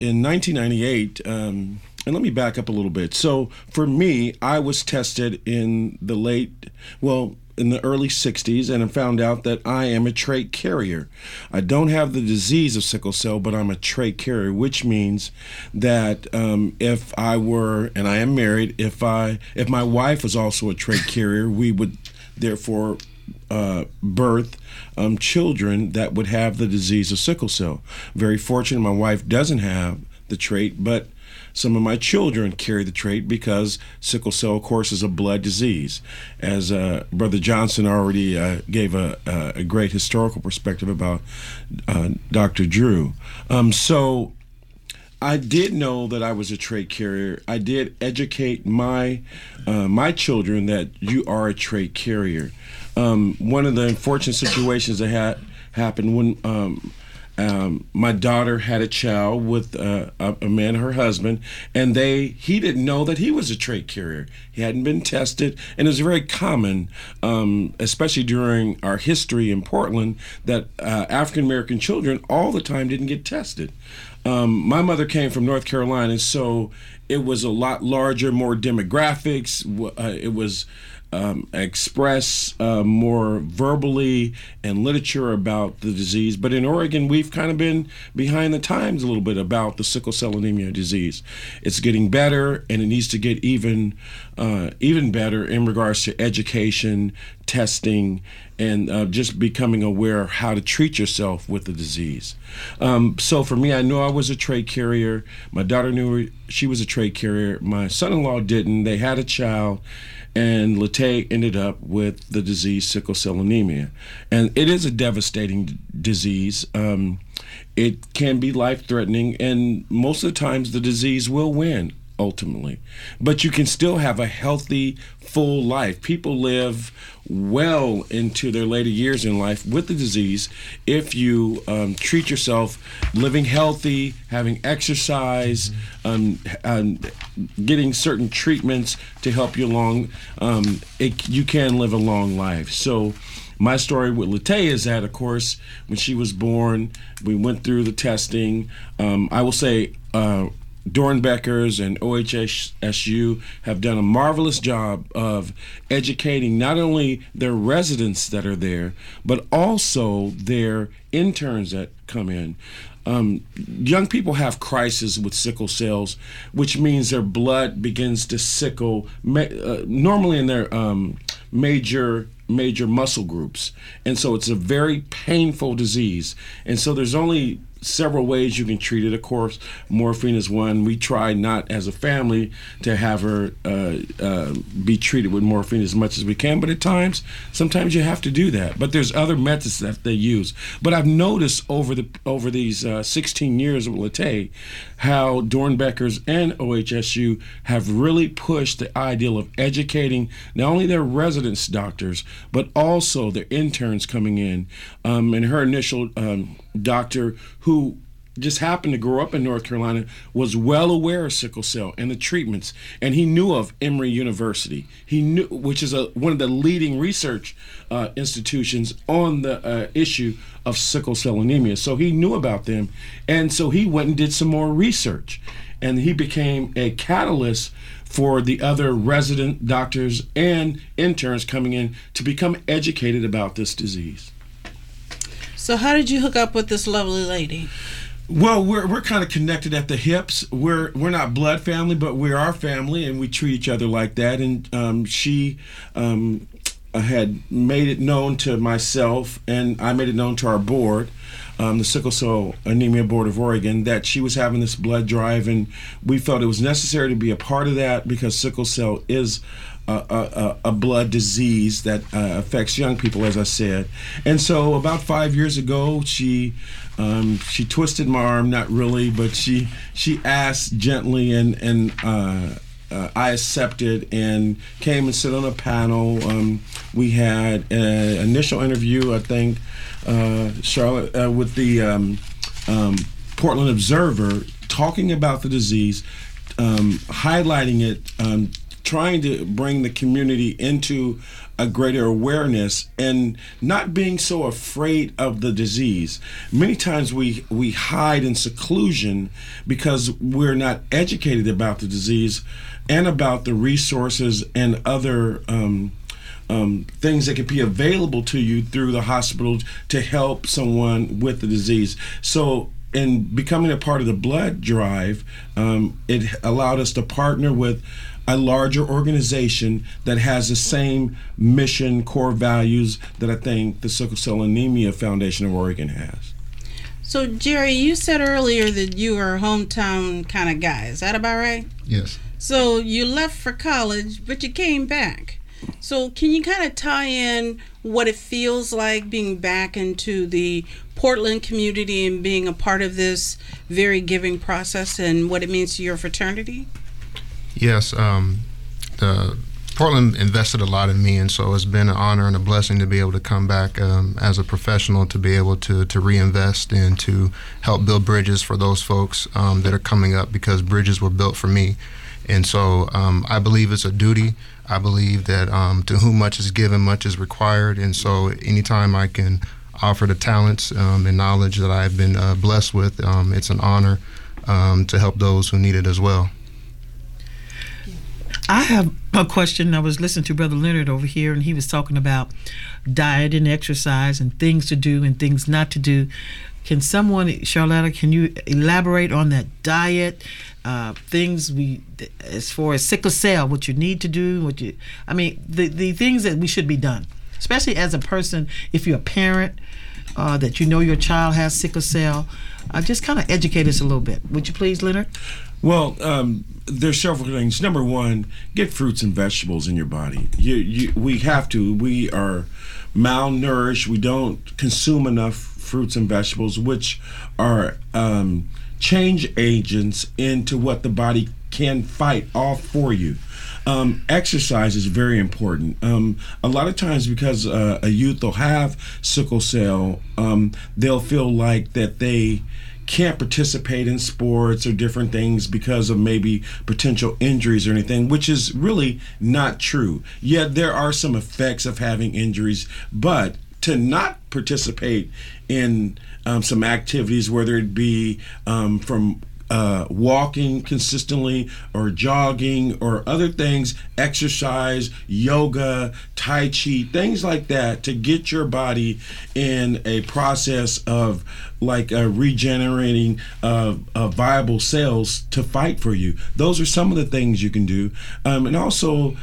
in 1998, and let me back up a little bit. So for me, I was tested in the early 60s, and I found out that I am a trait carrier. I don't have the disease of sickle cell, but I'm a trait carrier, which means that if I were, and I am married, if my wife was also a trait carrier, we would therefore birth children that would have the disease of sickle cell. Very fortunate, my wife doesn't have the trait, but some of my children carry the trait because sickle cell, of course, is a blood disease. As Brother Johnson already gave a great historical perspective about Dr. Drew. So I did know that I was a trait carrier. I did educate my children that you are a trait carrier. One of the unfortunate situations that had happened when my daughter had a child with a man, her husband, and he didn't know that he was a trait carrier. He hadn't been tested, and it was very common, especially during our history in Portland, that African American children all the time didn't get tested. My mother came from North Carolina, so it was a lot larger, more demographics. It was express more verbally and literature about the disease. But in Oregon, we've kind of been behind the times a little bit about the sickle cell anemia disease. It's getting better, and it needs to get even better in regards to education, testing, and just becoming aware of how to treat yourself with the disease. So for me, I knew I was a trait carrier. My daughter knew she was a trait carrier. My son-in-law didn't. They had a child, and Latay ended up with the disease sickle cell anemia. And it is a devastating disease. It can be life-threatening, and most of the times the disease will win, ultimately. But you can still have a healthy, full life. People live well into their later years in life with the disease if you treat yourself living healthy, having exercise, getting certain treatments to help you along. You can live a long life. So my story with Latay is that, of course, when she was born, we went through the testing. I will say Dornbeckers and OHSU have done a marvelous job of educating not only their residents that are there, but also their interns that come in. Young people have crisis with sickle cells, which means their blood begins to sickle, normally in their major muscle groups. And so it's a very painful disease. And so there's only several ways you can treat it. Of course, morphine is one. We try not as a family to have her be treated with morphine as much as we can, but at times, sometimes you have to do that. But there's other methods that they use. But I've noticed over these 16 years of Latay how Dornbeckers and OHSU have really pushed the ideal of educating not only their residence doctors, but also their interns coming in. And her initial doctor, who just happened to grow up in North Carolina, was well aware of sickle cell and the treatments, and he knew of Emory University. He knew, which is one of the leading research institutions on the issue of sickle cell anemia. So he knew about them, and so he went and did some more research, and he became a catalyst for the other resident doctors and interns coming in to become educated about this disease. So how did you hook up with this lovely lady? Well, we're kind of connected at the hips. We're not blood family, but we're our family, and we treat each other like that. And she had made it known to myself, and I made it known to our board, the Sickle Cell Anemia Board of Oregon, that she was having this blood drive, and we felt it was necessary to be a part of that because sickle cell is a blood disease that affects young people, as I said. And so about 5 years ago, she twisted my arm, not really, but she asked gently, and I accepted and came and sit on a panel. We had an initial interview, I think, Charlotte, with the Portland Observer, talking about the disease, highlighting it, trying to bring the community into a greater awareness and not being so afraid of the disease. Many times we hide in seclusion because we're not educated about the disease and about the resources and other things that could be available to you through the hospital to help someone with the disease. So in becoming a part of the blood drive, it allowed us to partner with a larger organization that has the same mission, core values that I think the Sickle Cell Anemia Foundation of Oregon has. So, Jerry, you said earlier that you were a hometown kind of guy. Is that about right? Yes. So you left for college, but you came back. So can you kind of tie in what it feels like being back into the Portland community and being a part of this very giving process and what it means to your fraternity? Yes. The Portland invested a lot in me, and so it's been an honor and a blessing to be able to come back as a professional, to be able to reinvest and to help build bridges for those folks that are coming up, because bridges were built for me. And so I believe it's a duty. I believe that to whom much is given, much is required. And so anytime I can offer the talents and knowledge that I've been blessed with, it's an honor to help those who need it as well. I have a question. I was listening to Brother Leonard over here, and he was talking about diet and exercise and things to do and things not to do. Can someone, Charlotta, can you elaborate on that diet, things as far as sickle cell, what you need to do, the things that we should be done, especially as a person, if you're a parent, that you know your child has sickle cell. Just kind of educate us a little bit. Would you please, Leonard? Well, there's several things. Number one, get fruits and vegetables in your body. We have to. We are malnourished. We don't consume enough fruits and vegetables, which are change agents into what the body can fight off for you. Exercise is very important. A lot of times, because a youth will have sickle cell, they'll feel like that they can't participate in sports or different things because of maybe potential injuries or anything, which is really not true. Yet there are some effects of having injuries, but to not participate in some activities, whether it be from walking consistently or jogging or other things, exercise, yoga, Tai Chi, things like that, to get your body in a process of regenerating viable cells to fight for you. Those are some of the things you can do. And also,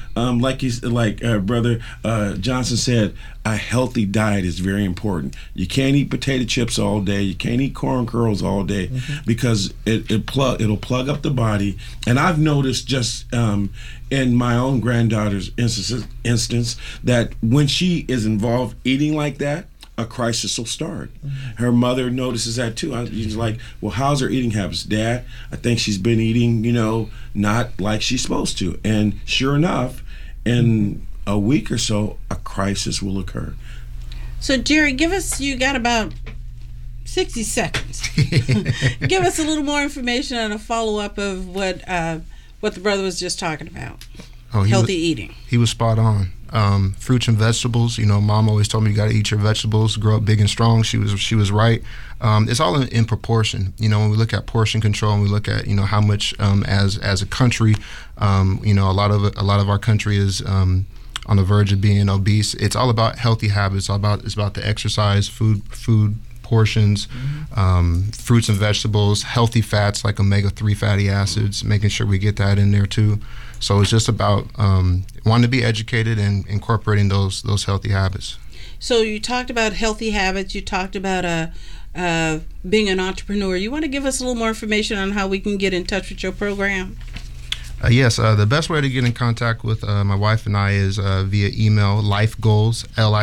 Brother Johnson said, a healthy diet is very important. You can't eat potato chips all day. You can't eat corn kernels all day, because it'll plug up the body. And I've noticed just in my own granddaughter's instance that when she is involved eating like that, a crisis will start. Her mother notices that too. She's like, well, how's her eating habits? Dad, I think she's been eating, not like she's supposed to. And sure enough, in a week or so, a crisis will occur. So, Jerry, you got about 60 seconds. Give us a little more information on a follow-up of what the brother was just talking about. Healthy eating. He was spot on. Fruits and vegetables. Mom always told me you got to eat your vegetables, grow up big and strong. She was right. It's all in proportion. When we look at portion control and we look at how much as a country, a lot of our country is on the verge of being obese. It's all about healthy habits. It's about the exercise, food portions, fruits and vegetables, healthy fats like omega-3 fatty acids, making sure we get that in there too. So it's just about wanting to be educated and incorporating those healthy habits. So you talked about healthy habits. You talked about being an entrepreneur. You want to give us a little more information on how we can get in touch with your program? Yes, the best way to get in contact with my wife and I is via email, lifegoals,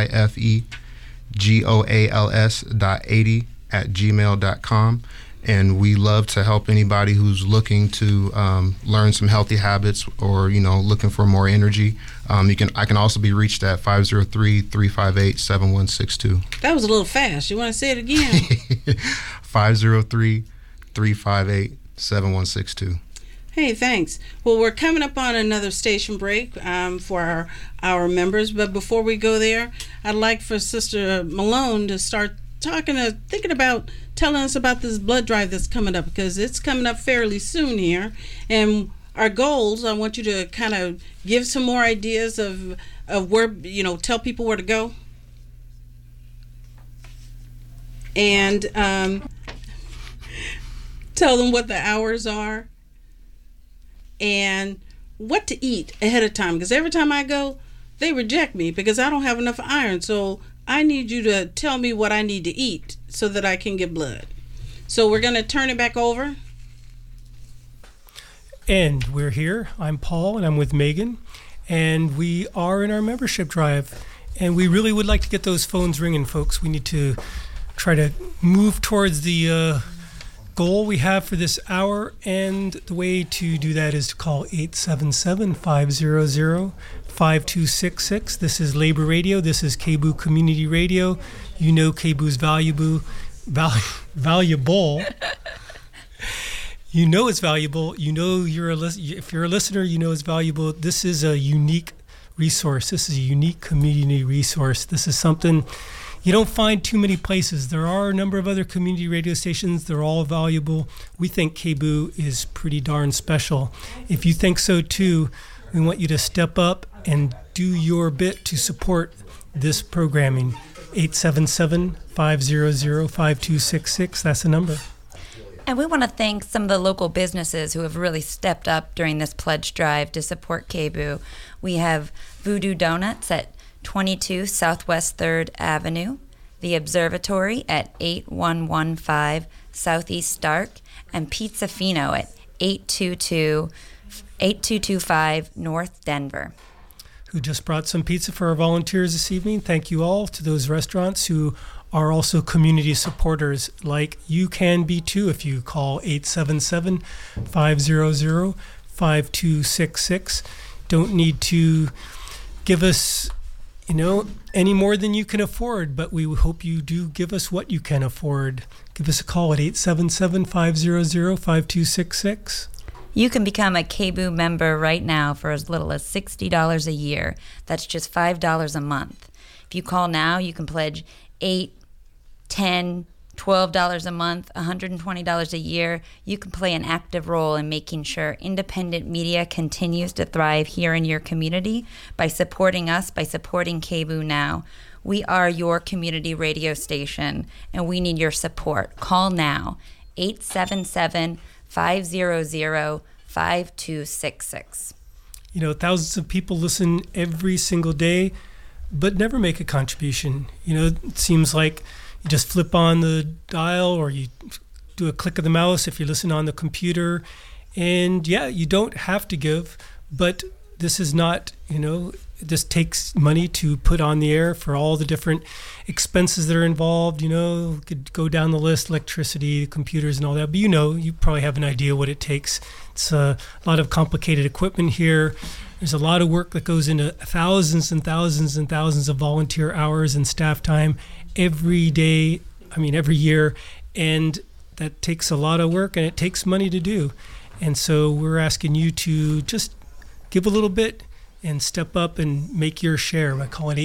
lifegoals.80@gmail.com. And we love to help anybody who's looking to learn some healthy habits or, looking for more energy. I can also be reached at 503-358-7162. That was a little fast. You want to say it again? 503-358-7162. Hey, thanks. Well, we're coming up on another station break for our members, but before we go there, I'd like for Sister Malone to start thinking about telling us about this blood drive that's coming up, because it's coming up fairly soon here. And our goals, I want you to kind of give some more ideas of where, tell people where to go. And tell them what the hours are and what to eat ahead of time, because every time I go, they reject me because I don't have enough iron. So I need you to tell me what I need to eat so that I can get blood. So we're going to turn it back over. And we're here. I'm Paul, and I'm with Megan, and we are in our membership drive, and we really would like to get those phones ringing, folks. We need to try to move towards the goal we have for this hour, and the way to do that is to call 877-500-5266. This is Labor Radio. This is KBOO Community Radio. You know KBOO's valuable. You know it's valuable. You know if you're a listener, you know it's valuable. This is a unique resource. This is a unique community resource. This is something you don't find too many places. There are a number of other community radio stations. They're all valuable. We think KBOO is pretty darn special. If you think so too, we want you to step up and do your bit to support this programming. 877-500-5266. That's the number. And we want to thank some of the local businesses who have really stepped up during this pledge drive to support KBOO. We have Voodoo Donuts at 22 Southwest 3rd Avenue, the Observatory at 8115 Southeast Stark, and Pizza Fino at 8225 North Denver. Who just brought some pizza for our volunteers this evening. Thank you all to those restaurants who are also community supporters, like you can be too if you call 877-500-5266. Don't need to give us any more than you can afford, but we hope you do give us what you can afford. Give us a call at 877-500-5266. You can become a KBOO member right now for as little as $60 a year. That's just $5 a month. If you call now, you can pledge $8, $10, $12 a month, $120 a year. You can play an active role in making sure independent media continues to thrive here in your community by supporting us, by supporting KBOO Now. We are your community radio station, and we need your support. Call now, 877-500-5266. Thousands of people listen every single day, but never make a contribution. It seems like you just flip on the dial or you do a click of the mouse if you listen on the computer. And yeah, you don't have to give, but this is not, this takes money to put on the air for all the different expenses that are involved. Could go down the list, electricity, computers and all that. But you probably have an idea what it takes. It's a lot of complicated equipment here. There's a lot of work that goes into thousands and thousands and thousands of volunteer hours and staff time every day, every year. And that takes a lot of work and it takes money to do. And so we're asking you to just give a little bit and step up and make your share by calling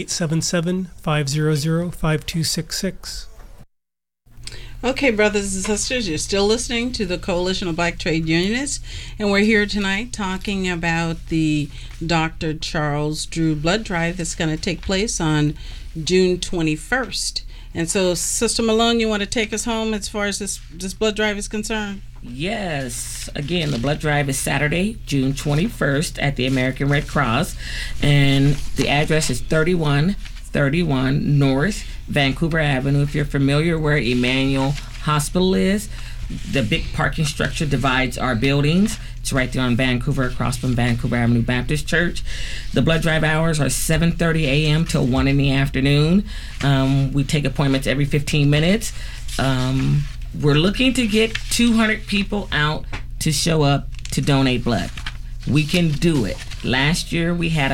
877-500-5266. Okay, brothers and sisters, you're still listening to the Coalition of Black Trade Unionists, and we're here tonight talking about the Dr. Charles Drew blood drive that's going to take place on June 21st. And so, Sister Malone, you want to take us home as far as this blood drive is concerned? Yes. Again, the blood drive is Saturday, June 21st at the American Red Cross, and the address is 3131 North Vancouver Avenue. If you're familiar where Emmanuel Hospital is, the big parking structure divides our buildings. It's right there on Vancouver, across from Vancouver Avenue Baptist Church. The blood drive hours are 7:30 a.m. till 1 in the afternoon. We take appointments every 15 minutes. We're looking to get 200 people out to show up to donate blood. We can do it. Last year we had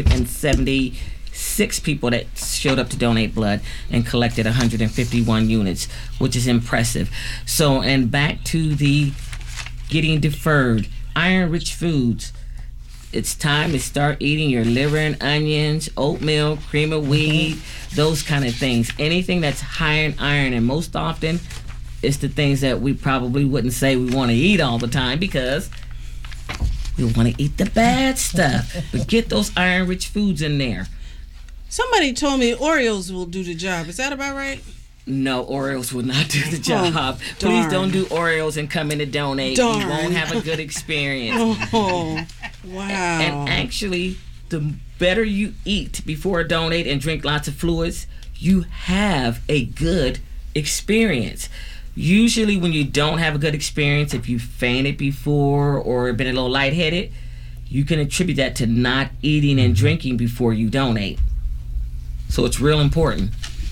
176 people that showed up to donate blood and collected 151 units, which is impressive. So, and back to the getting deferred. iron-rich foods. It's time to start eating your liver and onions, oatmeal, cream of wheat, those kind of things. Anything that's high in iron, and most often it's the things that we probably wouldn't say we want to eat all the time because we want to eat the bad stuff. But get those iron-rich foods in there. Somebody told me Oreos will do the job. Is that about right? No, Oreos will not do the job. Please don't do Oreos and come in to donate. Darn. You won't have a good experience. Oh, wow. And actually, the better you eat before donate and drink lots of fluids, you have a good experience. Usually when you don't have a good experience, if you fainted before or been a little lightheaded, you can attribute that to not eating and drinking before you donate. So it's real important.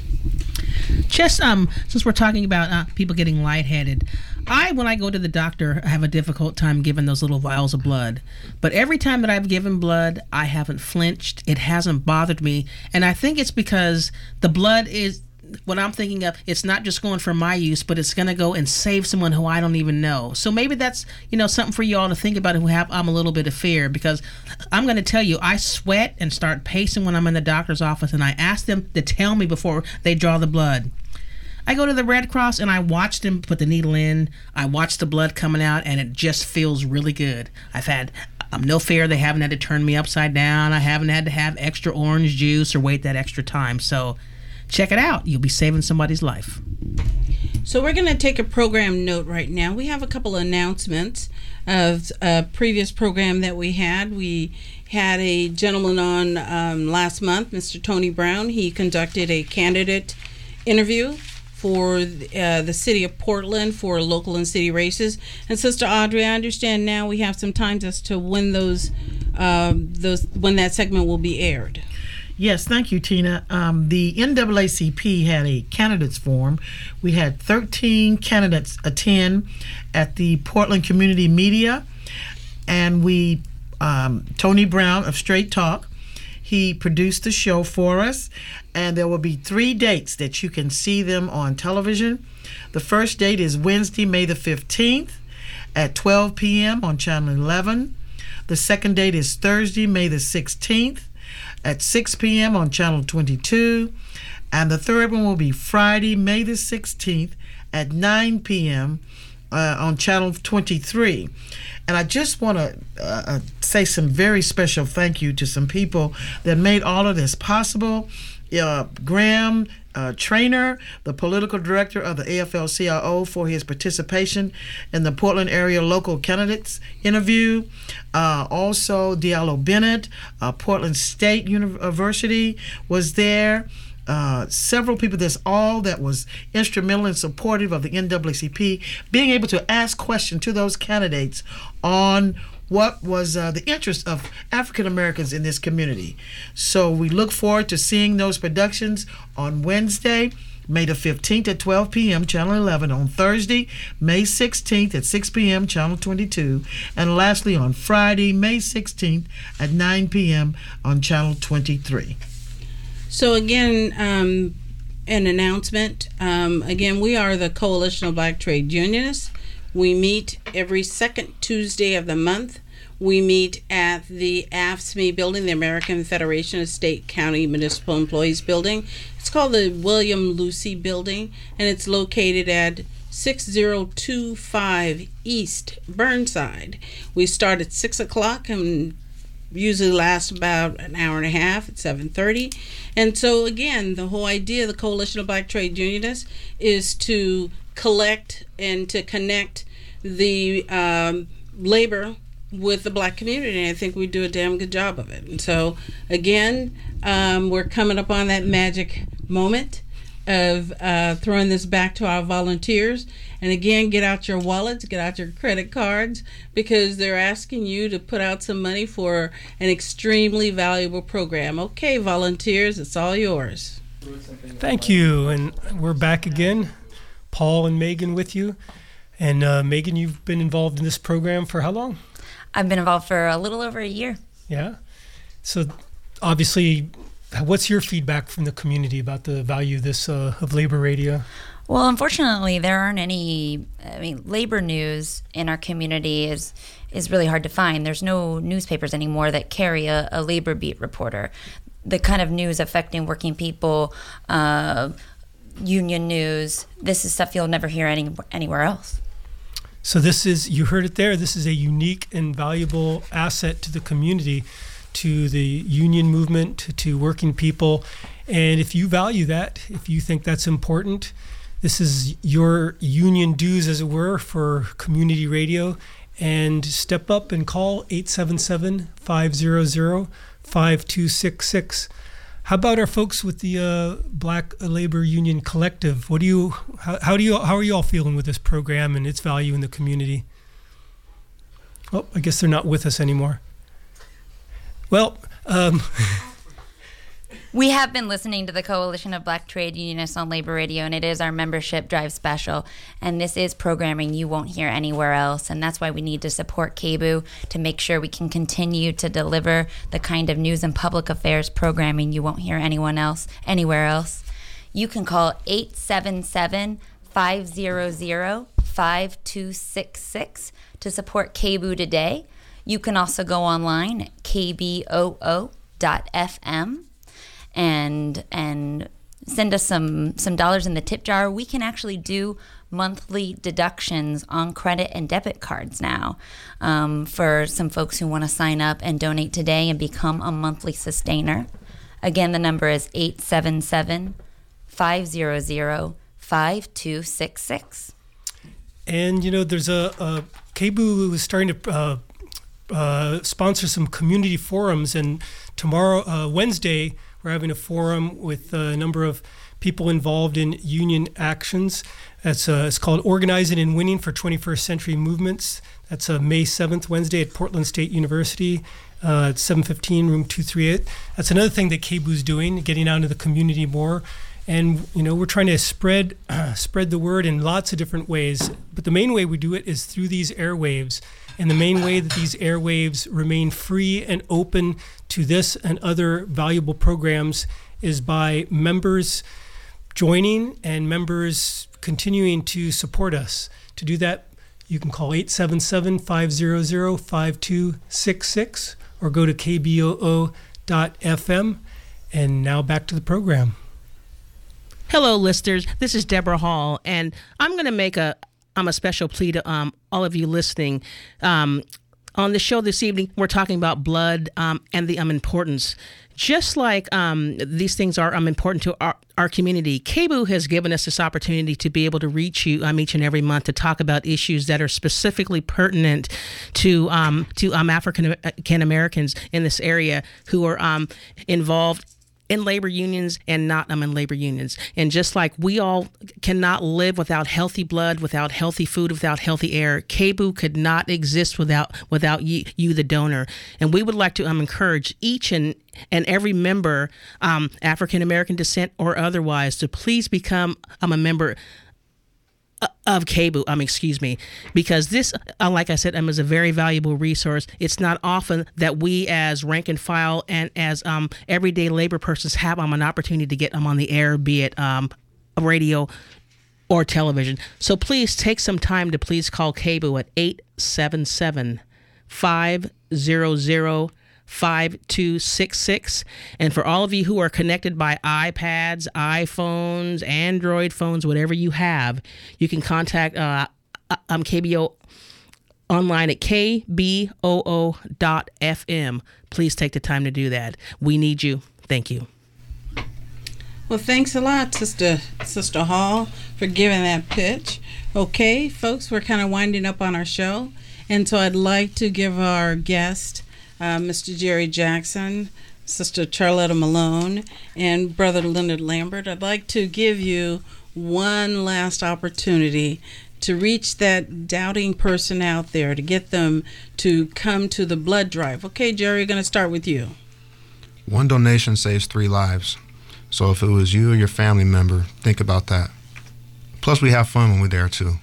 Just since we're talking about people getting lightheaded, when I go to the doctor, I have a difficult time giving those little vials of blood. But every time that I've given blood, I haven't flinched. It hasn't bothered me. And I think it's because the blood is what I'm thinking of. It's not just going for my use, but it's going to go and save someone who I don't even know. So maybe that's, something for you all to think about who have a little bit of fear, because I'm going to tell you, I sweat and start pacing when I'm in the doctor's office, and I ask them to tell me before they draw the blood. I go to the Red Cross and I watch them put the needle in. I watch the blood coming out, and it just feels really good. I've had no fear. They haven't had to turn me upside down. I haven't had to have extra orange juice or wait that extra time. So check it out. You'll be saving somebody's life. So we're going to take a program note right now. We have a couple of announcements of a previous program that we had. We had a gentleman on last month, Mr. Tony Brown. He conducted a candidate interview for the city of Portland for local and city races. And Sister Audrey, I understand now we have some times as to when when that segment will be aired. Yes, thank you, Tina. The NAACP had a candidates forum. We had 13 candidates attend at the Portland Community Media, and Tony Brown of Straight Talk, he produced the show for us, and there will be 3 dates that you can see them on television. The first date is Wednesday, May the 15th at 12 p.m. on Channel 11. The second date is Thursday, May the 16th at 6 p.m. on Channel 22. And the third one will be Friday, May the 16th at 9 p.m. On Channel 23. And I just want to say some very special thank you to some people that made all of this possible. Graham Trainer, the political director of the AFL-CIO, for his participation in the Portland area local candidates interview. Also, Diallo Bennett, Portland State University was there. Several people, that was instrumental and supportive of the NAACP being able to ask questions to those candidates on what was the interest of African Americans in this community. So we look forward to seeing those productions on Wednesday, May the 15th at 12 p.m., Channel 11, on Thursday, May 16th at 6 p.m., Channel 22, and lastly on Friday, May 16th at 9 p.m. on Channel 23. So again, an announcement. Again, we are the Coalition of Black Trade Unionists. We meet every second Tuesday of the month. We meet at the AFSCME building, the American Federation of State, County, Municipal Employees building. It's called the William Lucy building, and it's located at 6025 East Burnside. We start at 6 o'clock and usually lasts about an hour and a half at 7:30. And so again, the whole idea of the Coalition of Black Trade Unionists is to collect and to connect the labor with the black community, and I think we do a damn good job of it. And so again, we're coming up on that magic moment of throwing this back to our volunteers. And again, get out your wallets, get out your credit cards, because they're asking you to put out some money for an extremely valuable program. Okay, volunteers, it's all yours. Thank you. And we're back again. Paul and Megan with you. And Megan, you've been involved in this program for how long? I've been involved for a little over a year. Yeah. So obviously, what's your feedback from the community about the value of this of labor radio? Well, unfortunately, there aren't any. I mean, labor news in our community is really hard to find. There's no newspapers anymore that carry a labor beat reporter. The kind of news affecting working people, union news, this is stuff you'll never hear anywhere else. So this is, you heard it there, this is a unique and valuable asset to the community, to the union movement, to working people. And if you value that, if you think that's important, this is your union dues, as it were, for community radio. And step up and call 877-500-5266. How about our folks with the Black Labor Union Collective? How are you all feeling with this program and its value in the community? Oh, I guess they're not with us anymore. Well, we have been listening to the Coalition of Black Trade Unionists on Labor Radio, and it is our membership drive special. And this is programming you won't hear anywhere else. And that's why we need to support KBOO to make sure we can continue to deliver the kind of news and public affairs programming you won't hear anywhere else. You can call 877-500-5266 to support KBOO today. You can also go online at kboo.fm. and send us some dollars in the tip jar. We can actually do monthly deductions on credit and debit cards now for some folks who want to sign up and donate today and become a monthly sustainer. Again, the number is 877-500-5266. And, there's a KBOO is starting to sponsor some community forums. And tomorrow, Wednesday, we're having a forum with a number of people involved in union actions. It's called Organizing and Winning for 21st Century Movements. That's May 7th, Wednesday at Portland State University at 715, room 238. That's another thing that KBOO's doing, getting out into the community more. And, we're trying to spread the word in lots of different ways. But the main way we do it is through these airwaves. And the main way that these airwaves remain free and open to this and other valuable programs is by members joining and members continuing to support us. To do that, you can call 877-500-5266 or go to kboo.fm. And now back to the program. Hello, listeners. This is Deborah Hall, and I'm going to make a special plea to all of you listening. On the show this evening, we're talking about blood and the importance. Just like these things are important to our community, KBOO has given us this opportunity to be able to reach you each and every month to talk about issues that are specifically pertinent to African Americans in this area who are involved in labor unions and not in labor unions. And just like we all cannot live without healthy blood, without healthy food, without healthy air, KBOO could not exist without you, the donor. And we would like to encourage each and every member, African American descent or otherwise, to please become a member of KBOO, because this, like I said, is a very valuable resource. It's not often that we as rank and file and as everyday labor persons have an opportunity to get on the air, be it radio or television. So please take some time to please call KBOO at 877-500-5266. And for all of you who are connected by iPads, iPhones, Android phones, whatever you have, you can contact KBOO online at kboo.fm. Please take the time to do that. We need you. Thank you. Well, thanks a lot, Sister Hall, for giving that pitch. Okay, folks, we're kind of winding up on our show. And so I'd like to give our guest, Mr. Jerry Jackson, Sister Charlotta Malone, and Brother Leonard Lambert, I'd like to give you one last opportunity to reach that doubting person out there, to get them to come to the blood drive. Okay, Jerry, going to start with you. One donation saves 3 lives. So if it was you or your family member, think about that. Plus, we have fun when we're there, too.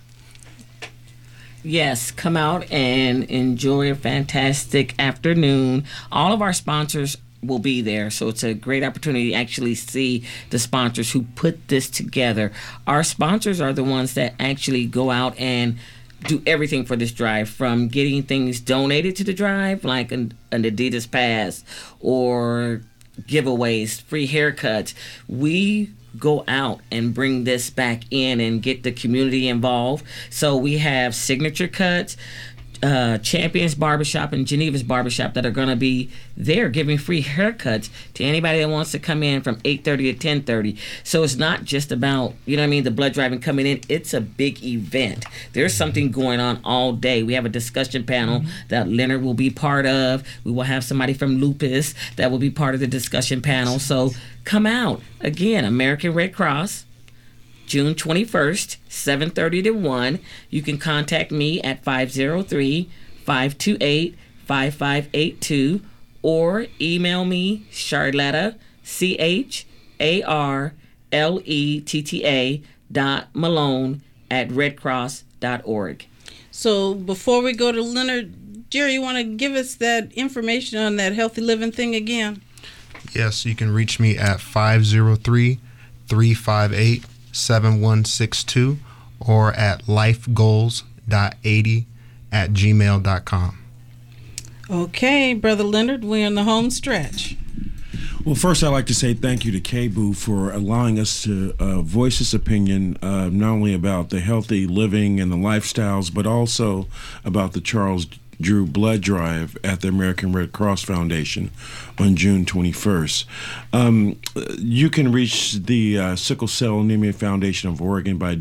Yes, come out and enjoy a fantastic afternoon. All of our sponsors will be there. So it's a great opportunity to actually see the sponsors who put this together. Our sponsors are the ones that actually go out and do everything for this drive, from getting things donated to the drive, like an Adidas pass or giveaways, free haircuts. We go out and bring this back in and get the community involved. So we have Signature Cuts, Champions Barbershop and Geneva's Barbershop that are going to be there giving free haircuts to anybody that wants to come in from 8:30 to 10:30. So it's not just about, the blood drive and coming in. It's a big event. There's something going on all day. We have a discussion panel that Leonard will be part of. We will have somebody from Lupus that will be part of the discussion panel. So come out. Again, American Red Cross, June 21st, 7:30 to 1. You can contact me at 503-528-5582 or email me, Charletta, CHARLETTA.Malone@redcross.org. So before we go to Leonard, Jerry, you want to give us that information on that healthy living thing again? Yes, you can reach me at 503-358-7162 or at lifegoals.80@gmail.com. Okay, Brother Leonard, we're in the home stretch. Well, first, I'd like to say thank you to KBOO for allowing us to voice this opinion, not only about the healthy living and the lifestyles, but also about the Charles Drew Blood Drive at the American Red Cross Foundation on June 21st. You can reach the Sickle Cell Anemia Foundation of Oregon by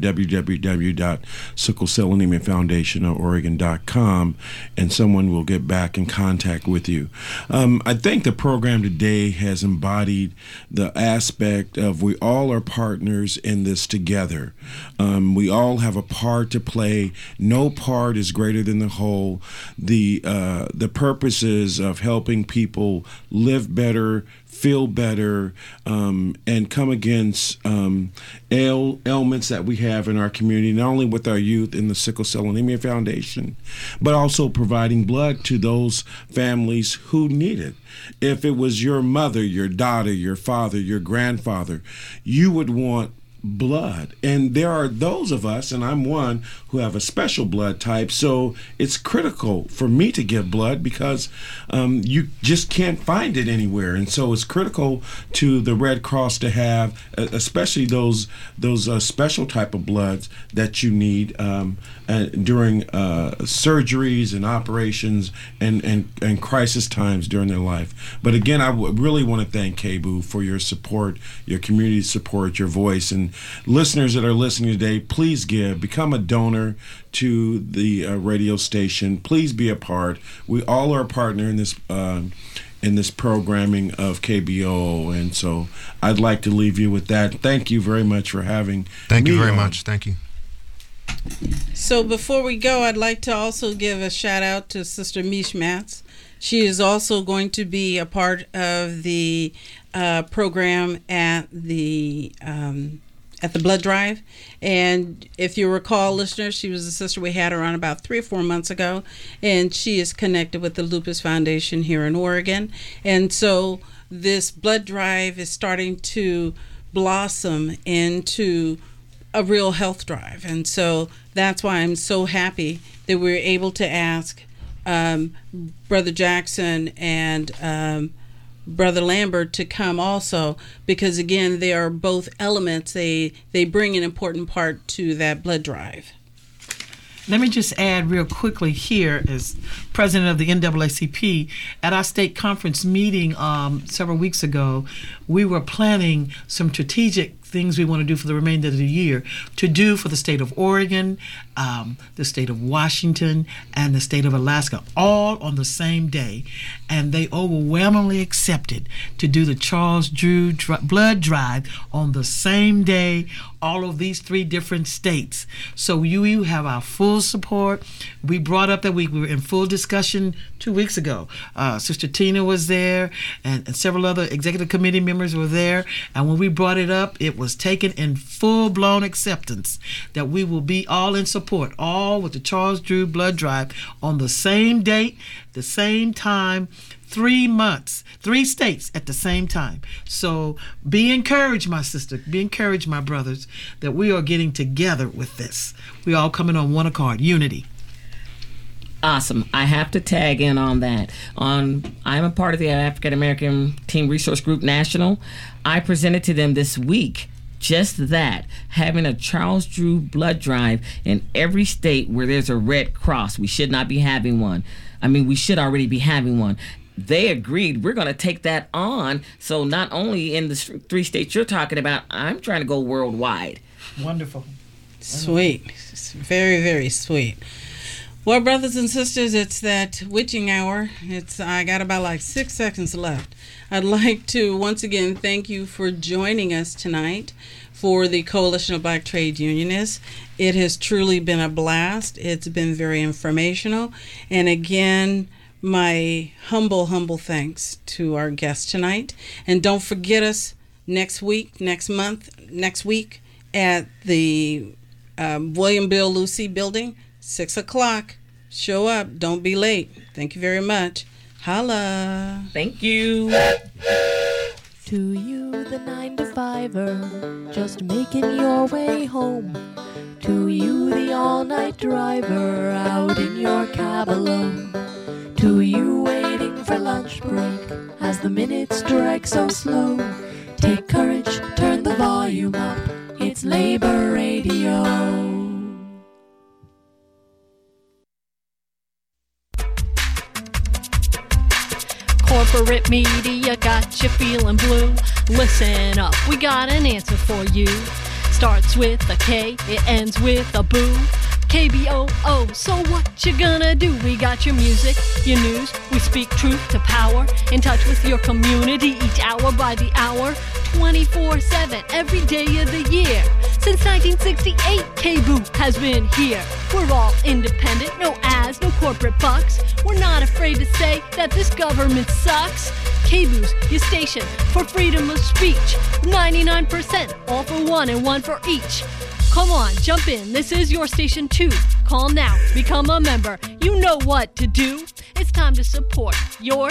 www.sicklecellanemiafoundationoforegon.com, and someone will get back in contact with you. I think the program today has embodied the aspect of we all are partners in this together. We all have a part to play. No part is greater than the whole. The purposes of helping people live better, feel better, and come against ailments that we have in our community, not only with our youth in the Sickle Cell Anemia Foundation, but also providing blood to those families who need it. If it was your mother, your daughter, your father, your grandfather, you would want blood. And there are those of us, and I'm one, who have a special blood type, so it's critical for me to give blood because you just can't find it anywhere. And so it's critical to the Red Cross to have, especially those special type of bloods that you need during surgeries and operations and crisis times during their life. But again, I really want to thank KBOO for your support, your community support, your voice. And listeners that are listening today, please become a donor to the radio station. Please be a part. We all are a partner in this programming of KBOO, and so I'd like to leave you with that. Thank you very much for having Thank you very on. much. Thank you. So before we go, I'd like to also give a shout out to Sister Mish Matz. She is also going to be a part of the program at the blood drive. And if you recall, listeners, she was a sister. We had her on about 3 or 4 months ago, and she is connected with the Lupus Foundation here in Oregon. And so this blood drive is starting to blossom into a real health drive. And so that's why I'm so happy that we're able to ask Brother Jackson and Brother Lambert to come also, because again, they are both elements. They bring an important part to that blood drive. Let me just add real quickly here, as president of the NAACP, at our state conference meeting several weeks ago, we were planning some strategic things we want to do for the remainder of the year, to do for the state of Oregon, the state of Washington, and the state of Alaska, all on the same day. And they overwhelmingly accepted to do the Charles Drew blood drive on the same day, all of these 3 different states. So you have our full support. We brought up that we were in full discussion 2 weeks ago. Sister Tina was there, and several other executive committee members were there. And when we brought it up, it was taken in full-blown acceptance that we will be all in support, all with the Charles Drew blood drive on the same date, the same time, 3 months, 3 states at the same time. So be encouraged, my sister. Be encouraged, my brothers, that we are getting together with this. We all coming on one accord, unity. Awesome. I have to tag in on that. I'm a part of the African American Teen Resource Group National. I presented to them this week just that, having a Charles Drew blood drive in every state where there's a Red Cross. We should not be having one. I mean, we should already be having one. They agreed we're going to take that on. So not only in the 3 states you're talking about, I'm trying to go worldwide. Wonderful. Sweet. It's very, very sweet. Well, brothers and sisters, it's that witching hour. I got about like 6 seconds left. I'd like to once again thank you for joining us tonight for the Coalition of Black Trade Unionists. It has truly been a blast. It's been very informational. And again, my humble thanks to our guest tonight. And don't forget us next week at the William Bill Lucy building, 6 o'clock. Show up. Don't be late. Thank you very much. Holla. Thank you. To you, the 9-to-5er, just making your way home. To you, the all-night driver, out in your cab alone. To you, waiting for lunch break, as the minutes drag so slow. Take courage, turn the volume up, it's Labor Radio. Corporate media got you feeling blue. Listen up, we got an answer for you. Starts with a K, it ends with a boo. KBOO, so what you gonna do? We got your music, your news, we speak truth to power. In touch with your community each hour by the hour. 24/7, every day of the year. Since 1968, KBOO has been here. We're all independent, no ads, no corporate bucks. We're not afraid to say that this government sucks. KBOO's your station for freedom of speech. 99%, all for one and one for each. Come on, jump in, this is your station too. Call now, become a member, you know what to do. It's time to support your